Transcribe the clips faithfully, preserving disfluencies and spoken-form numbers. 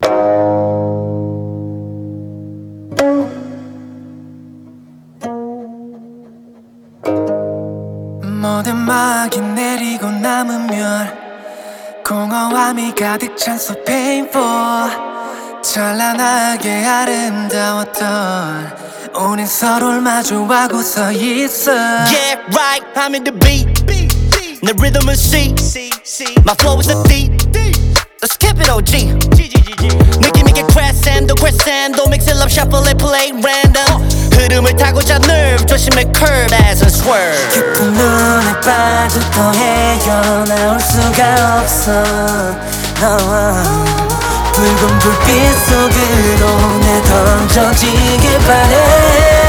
모든 막이 내리고 남으면 공허함이 가득 찬 so painful. 찬란하게 아름다웠던 우린 서로를 마주하고서 있어. Yeah right, I'm in the beat. 내 rhythm은 C, my flow is the deep. Let's keep it O G. 느낌 있게 crescendo, crescendo, mix it up, shuffle it, play random. 흐름을 타고자 nerve, 조심해 curve as a swerve. 깊은 눈에 빠져도 헤어나올 수가 없어. 너와 붉은 불빛 속으로 내 던져지길 바래.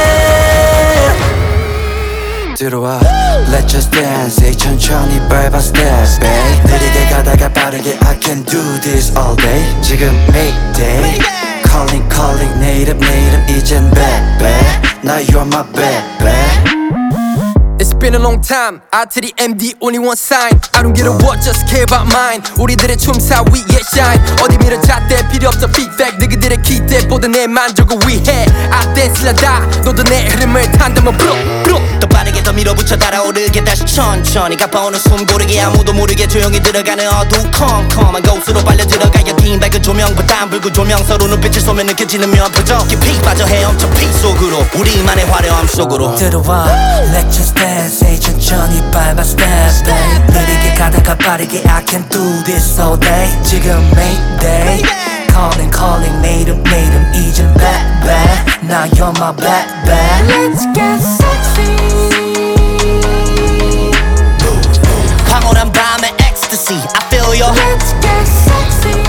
들어와 Let's just dance. 이 천천히 밟아 step babe. 느리게 가다가 빠르게 I can do this all day. 지금 Mayday Calling calling 내 이름 내 이름 이젠 baby. Now you're my baby. It's been a long time. I to the M D only one sign. I don't give a what, just care about mine. 우리들의 춤사 위에 shine. 어디 밀어 잣대 필요 없어 feedback. 너희들의 기대보다 내 만족을 위해 I dance 라다. 너도 내 흐름을 탄다면 브룩 브룩. 더 빠르게 더 밀어붙여 달아오르게 다시 천천히 가빠오는 숨 고르게 아무도 모르게 조용히 들어가는 어두컴컴한 곳으로 빨려 들어가야 긴 밝은 조명보단 붉은 조명 서로 눈빛을 쏘면 느껴지는 묘한 깊이 빠져 헤엄쳐 피 속으로 우리만의 화려함 속으로 들어와 Let's just dance. 이 천천히 밟아 step babe. 느리게 가다가 빠르게 I can do this all day. 지금 Mayday Calling calling 내 이름 내 이름 이젠 baby. Now you're my baby. Let's get sexy. 황홀한 밤의 ecstasy I feel you. Let's get sexy.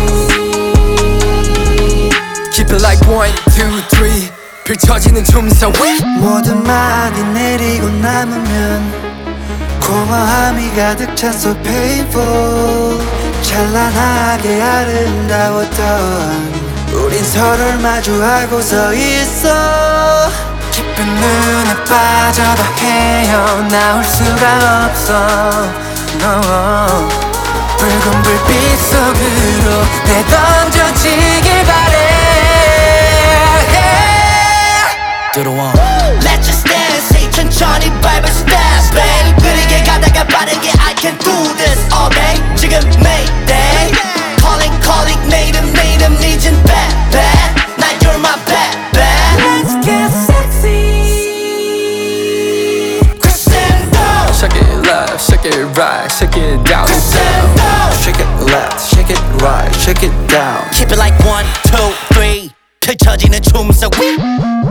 Keep it like one, two, three. 펼쳐지는 춤사 위. 모든 막이 내리고 남으면 공허함이 가득 찬 so painful. 찬란하게 아름다웠던 우린 서로를 마주하고 서 있어. 깊은 눈에 빠져도 헤어나올 수가 없어. no. 붉은 불빛 속으로 내 던져지길 바래. 들어와 Let's just dance. 이 천천히 밟아 step babe. 느리게 가다가 빠르게 I can do this all day. 지금 Mayday Calling calling 내 이름 내 이름 이젠 baby. Now you're my baby. Let's get sexy. Crescendo Shake it left, shake it right, shake it down. Crescendo Shake it left, shake it right, shake it down. Keep it like one, two, three. 펼쳐지는 춤속 위.